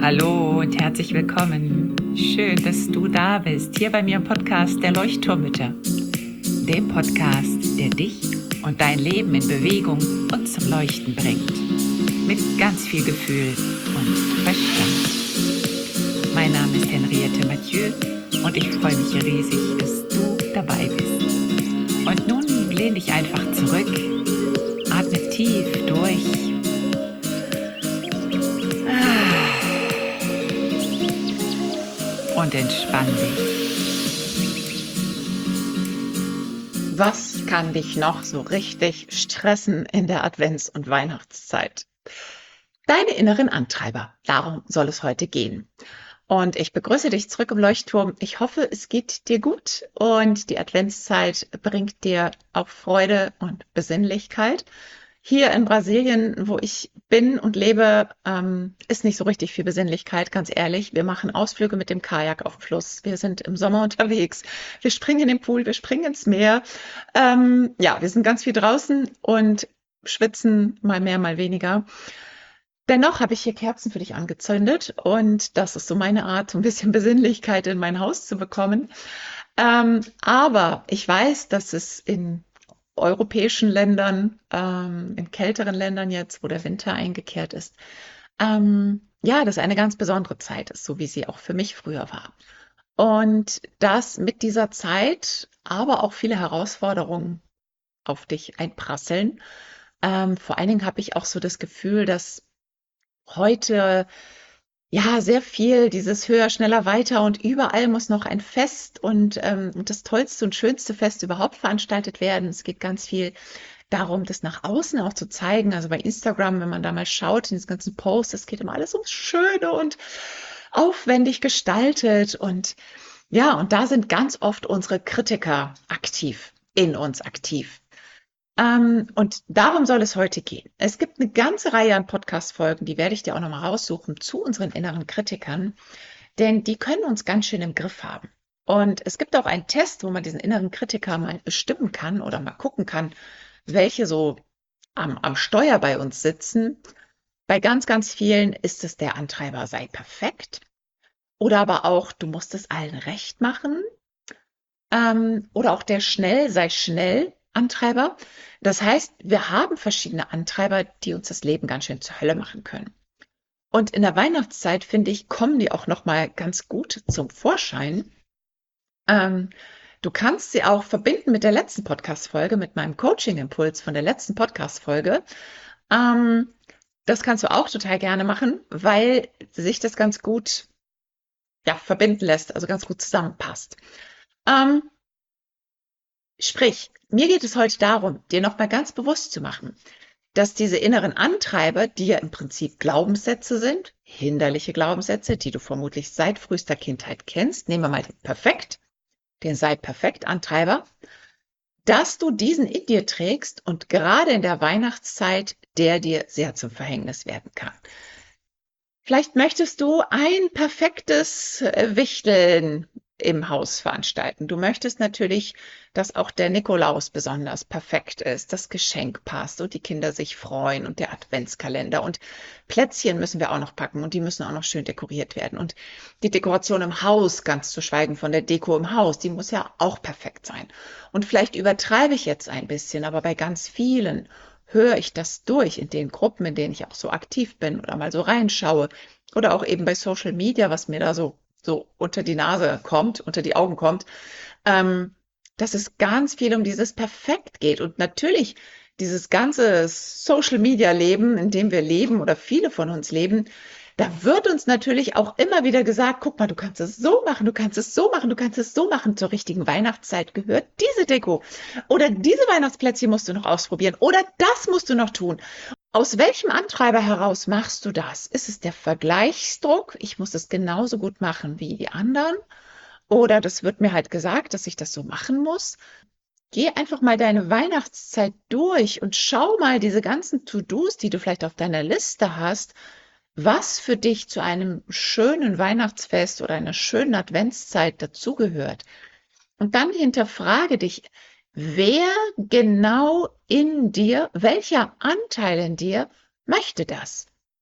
Hallo und herzlich willkommen. Schön, dass du da bist, hier bei mir im Podcast der Leuchtturmmütter. Dem Podcast, der dich und dein Leben in Bewegung und zum Leuchten bringt. Mit ganz viel Gefühl und Verstand. Mein Name ist Henriette Mathieu und ich freue mich riesig, dass du dabei bist. Und nun lehn dich einfach zurück, atme tief durch und entspann dich. Was kann dich noch so richtig stressen in der Advents- und Weihnachtszeit? Deine inneren Antreiber. Darum soll es heute gehen. Und ich begrüße dich zurück im Leuchtturm. Ich hoffe, es geht dir gut und die Adventszeit bringt dir auch Freude und Besinnlichkeit. Hier in Brasilien, wo ich bin und lebe, ist nicht so richtig viel Besinnlichkeit, ganz ehrlich. Wir machen Ausflüge mit dem Kajak auf dem Fluss. Wir sind im Sommer unterwegs. Wir springen in den Pool, wir springen ins Meer. Ja, wir sind ganz viel draußen und schwitzen mal mehr, mal weniger. Dennoch habe ich hier Kerzen für dich angezündet und das ist so meine Art, so ein bisschen Besinnlichkeit in mein Haus zu bekommen. Aber ich weiß, dass es in europäischen Ländern, in kälteren Ländern jetzt, wo der Winter eingekehrt ist, ja, das eine ganz besondere Zeit ist, so wie sie auch für mich früher war. Und dass mit dieser Zeit aber auch viele Herausforderungen auf dich einprasseln. Vor allen Dingen habe ich auch so das Gefühl, dass heute ja sehr viel dieses höher, schneller, weiter und überall muss noch ein Fest und das tollste und schönste Fest überhaupt veranstaltet werden. Es geht ganz viel darum, das nach außen auch zu zeigen. Also bei Instagram, wenn man da mal schaut in diese ganzen Posts, es geht immer alles ums Schöne und aufwendig gestaltet und ja, und da sind ganz oft unsere Kritiker aktiv, in uns aktiv. Und darum soll es heute gehen. Es gibt eine ganze Reihe an Podcast-Folgen, die werde ich dir auch nochmal raussuchen, zu unseren inneren Kritikern, denn die können uns ganz schön im Griff haben. Und es gibt auch einen Test, wo man diesen inneren Kritiker mal bestimmen kann oder mal gucken kann, welche so am Steuer bei uns sitzen. Bei ganz, ganz vielen ist es der Antreiber sei perfekt oder aber auch du musst es allen recht machen oder auch der schnell sei schnell Antreiber. Das heißt, wir haben verschiedene Antreiber, die uns das Leben ganz schön zur Hölle machen können. Und in der Weihnachtszeit, finde ich, kommen die auch noch mal ganz gut zum Vorschein. Ähm, Du kannst sie auch verbinden mit der letzten Podcast-Folge, mit meinem Coaching-Impuls von der letzten Podcast-Folge. Ähm, Das kannst du auch total gerne machen, weil sich das ganz gut, ja, verbinden lässt, also ganz gut zusammenpasst. Ähm, Sprich, mir geht es heute darum, dir noch mal ganz bewusst zu machen, dass diese inneren Antreiber, die ja im Prinzip Glaubenssätze sind, hinderliche Glaubenssätze, die du vermutlich seit frühester Kindheit kennst, nehmen wir mal den Sei perfekt Antreiber, dass du diesen in dir trägst und gerade in der Weihnachtszeit, der dir sehr zum Verhängnis werden kann. Vielleicht möchtest du ein perfektes Wichteln im Haus veranstalten. Du möchtest natürlich, dass auch der Nikolaus besonders perfekt ist, das Geschenk passt und die Kinder sich freuen und der Adventskalender und Plätzchen müssen wir auch noch packen und die müssen auch noch schön dekoriert werden. Und die Dekoration im Haus, ganz zu schweigen von der Deko im Haus, die muss ja auch perfekt sein. Und vielleicht übertreibe ich jetzt ein bisschen, aber bei ganz vielen höre ich das durch in den Gruppen, in denen ich auch so aktiv bin oder mal so reinschaue oder auch eben bei Social Media, was mir da so unter die Nase kommt, unter die Augen kommt, dass es ganz viel um dieses Perfekt geht. Und natürlich dieses ganze Social Media Leben, in dem wir leben oder viele von uns leben, da wird uns natürlich auch immer wieder gesagt, guck mal, du kannst es so machen, du kannst es so machen, du kannst es so machen. Zur richtigen Weihnachtszeit gehört diese Deko oder diese Weihnachtsplätzchen musst du noch ausprobieren oder das musst du noch tun. Aus welchem Antreiber heraus machst du das? Ist es der Vergleichsdruck? Ich muss es genauso gut machen wie die anderen? Oder das wird mir halt gesagt, dass ich das so machen muss? Geh einfach mal deine Weihnachtszeit durch und schau mal diese ganzen To-Dos, die du vielleicht auf deiner Liste hast, was für dich zu einem schönen Weihnachtsfest oder einer schönen Adventszeit dazugehört. Und dann hinterfrage dich, wer genau in dir, welcher Anteil in dir möchte das?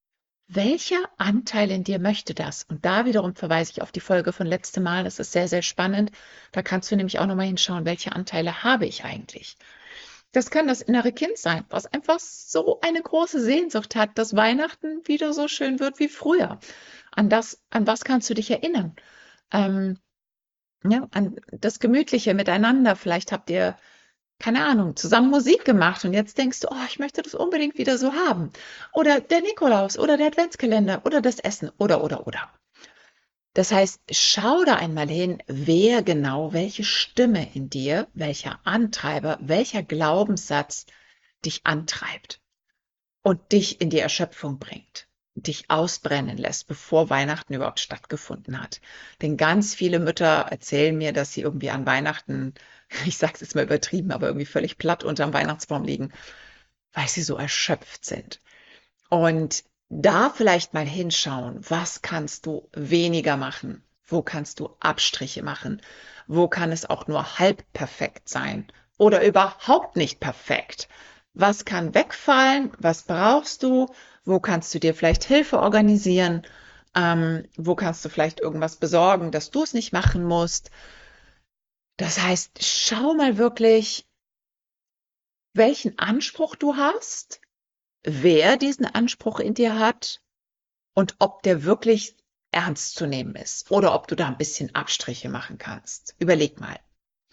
welcher Anteil in dir möchte das? Und da wiederum verweise ich auf die Folge von letztem Mal. Das ist sehr, sehr spannend. Da kannst du nämlich auch nochmal hinschauen, welche Anteile habe ich eigentlich? Das kann das innere Kind sein, was einfach so eine große Sehnsucht hat, dass Weihnachten wieder so schön wird wie früher. An was kannst du dich erinnern? Ähm, ja, an das Gemütliche miteinander. Vielleicht habt ihr, keine Ahnung, zusammen Musik gemacht und jetzt denkst du, oh, ich möchte das unbedingt wieder so haben. Oder der Nikolaus oder der Adventskalender oder das Essen oder. Das heißt, schau da einmal hin, wer genau, welche Stimme in dir, welcher Antreiber, welcher Glaubenssatz dich antreibt und dich in die Erschöpfung bringt, dich ausbrennen lässt, bevor Weihnachten überhaupt stattgefunden hat. Denn ganz viele Mütter erzählen mir, dass sie irgendwie an Weihnachten, ich sage es jetzt mal übertrieben, aber irgendwie völlig platt unterm Weihnachtsbaum liegen, weil sie so erschöpft sind. Und da vielleicht mal hinschauen, was kannst du weniger machen? Wo kannst du Abstriche machen? Wo kann es auch nur halb perfekt sein oder überhaupt nicht perfekt? Was kann wegfallen? Was brauchst du? Wo kannst du dir vielleicht Hilfe organisieren? Wo kannst du vielleicht irgendwas besorgen, dass du es nicht machen musst? Das heißt, schau mal wirklich, welchen Anspruch du hast, wer diesen Anspruch in dir hat und ob der wirklich ernst zu nehmen ist oder ob du da ein bisschen Abstriche machen kannst. Überleg mal.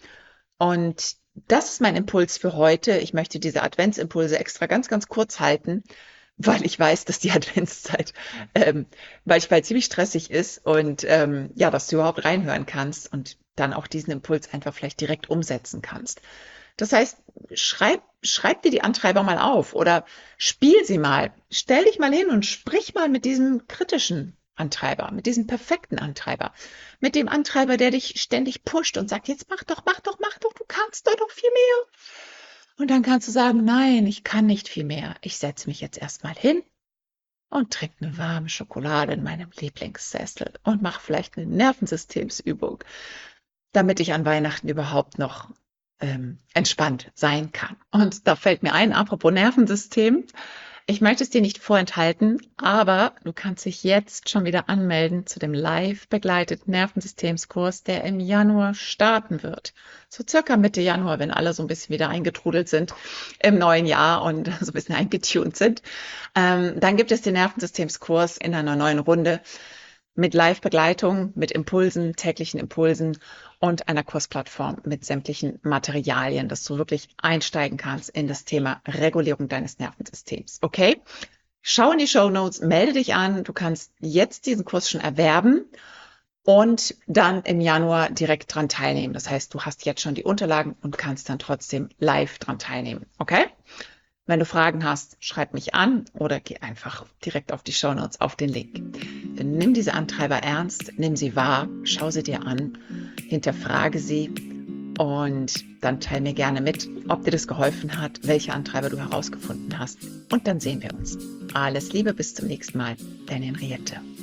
Und das ist mein Impuls für heute. Ich möchte diese Adventsimpulse extra ganz, ganz kurz halten, weil ich weiß, dass die Adventszeit manchmal ziemlich stressig ist und ja, dass du überhaupt reinhören kannst und dann auch diesen Impuls einfach vielleicht direkt umsetzen kannst. Das heißt, schreib dir die Antreiber mal auf oder spiel sie mal. Stell dich mal hin und sprich mal mit diesem kritischen Antreiber, mit diesem perfekten Antreiber, mit dem Antreiber, der dich ständig pusht und sagt, jetzt mach doch, du kannst doch noch viel mehr. Und dann kannst du sagen, nein, ich kann nicht viel mehr. Ich setze mich jetzt erstmal hin und trinke eine warme Schokolade in meinem Lieblingssessel und mache vielleicht eine Nervensystemsübung, damit ich an Weihnachten überhaupt noch entspannt sein kann. Und da fällt mir ein, apropos Nervensystem, ich möchte es dir nicht vorenthalten, aber du kannst dich jetzt schon wieder anmelden zu dem live begleiteten Nervensystemskurs, der im Januar starten wird. So circa Mitte Januar, wenn alle so ein bisschen wieder eingetrudelt sind im neuen Jahr und so ein bisschen eingetunt sind. Dann gibt es den Nervensystemskurs in einer neuen Runde mit Live-Begleitung, mit Impulsen, täglichen Impulsen und einer Kursplattform mit sämtlichen Materialien, dass du wirklich einsteigen kannst in das Thema Regulierung deines Nervensystems. Okay? Schau in die Shownotes, melde dich an. Du kannst jetzt diesen Kurs schon erwerben und dann im Januar direkt dran teilnehmen. Das heißt, du hast jetzt schon die Unterlagen und kannst dann trotzdem live dran teilnehmen. Okay? Wenn du Fragen hast, schreib mich an oder geh einfach direkt auf die Shownotes, auf den Link. Nimm diese Antreiber ernst, nimm sie wahr, schau sie dir an, hinterfrage sie und dann teile mir gerne mit, ob dir das geholfen hat, welche Antreiber du herausgefunden hast. Und dann sehen wir uns. Alles Liebe, bis zum nächsten Mal. Deine Henriette.